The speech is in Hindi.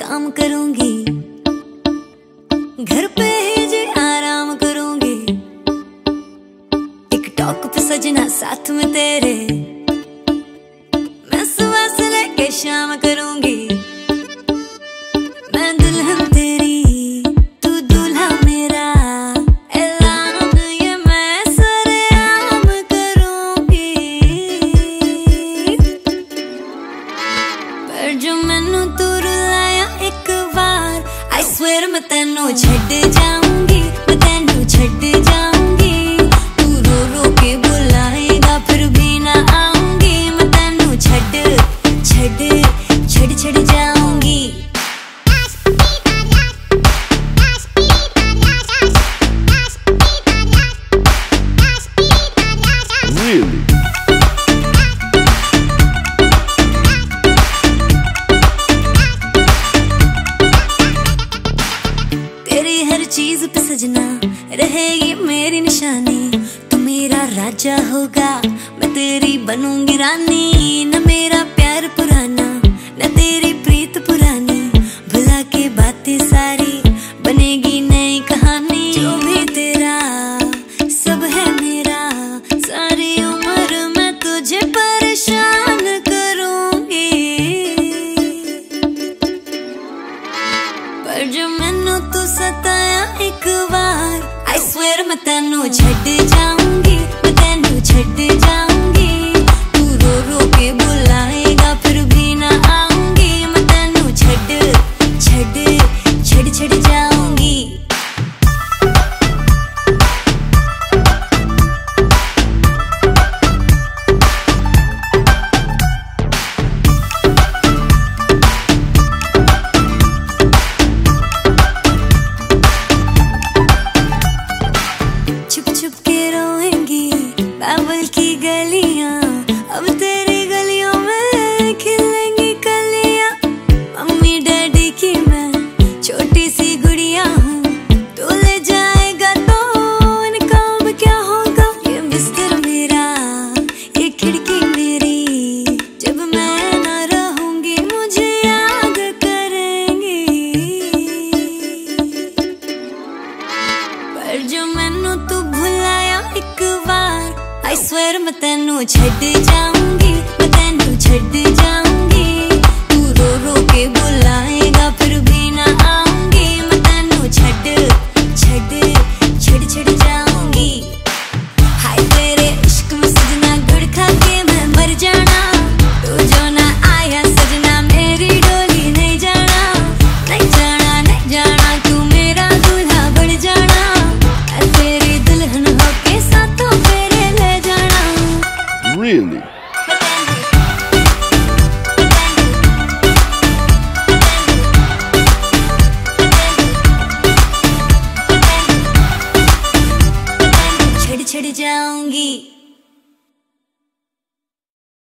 काम करूंगी, घर पे ही जी आराम करूंगी। टिकटॉक पे सजना साथ में तेरे, मैं सुबह से लेके शाम करूंगी। मैं दुल्हन तेरी, तू दूल्हा मेरा, ऐलान ये मैं सरेआम करूंगी। पर जो मैनू तू रुलाया एक बार, I swear मैं तेनू छड्ड जाऊंगी, मैं तेनू छड्ड जाऊंगी। तू रो रो के बुलाएगा फिर भी ना आऊंगी। मैं तेनू छड्ड जाऊंगी। Really? तेरी हर चीज पे सजना रहेगी मेरी निशानी। तू मेरा राजा होगा, मैं तेरी बनूंगी रानी। न मेरा प्यार पुराना, न तेरी प्रीत पुरानी, भुला के बातें सारी बनेगी नई कहानी। जो भी तेरा सब है मेरा, सारी उम्र मैं तुझे परेशान करूंगी। पर जो मैनू तू सताया एक बार, I swear मैं तेनू छड्ड जाऊंगी, मैं तेनू छड्ड जाऊंगी। तू रो रो के बुलाएगा फिर भी ना आऊंगी। मैं तेनू छड्ड जाऊंगी। छुप छुप के रोएंगी बाबुल की गलियां, अब तेरी गलियों में खिलेंगी कलियां। मम्मी डैडी की मैं छोटी सी गुड़िया हूँ, तू ले जाएगा तो इनका अब क्या होगा। ये बिस्तर मेरा, ये खिड़की मेरी, जब मैं ना रहूंगी मुझे याद करेंगी। पर जो मैनू तू भुलाया एक बार, I swear मैं तेनू छड्ड जाऊंगी, मैं तेनू छड्ड जाऊंगी। तू रो रो के बुलाए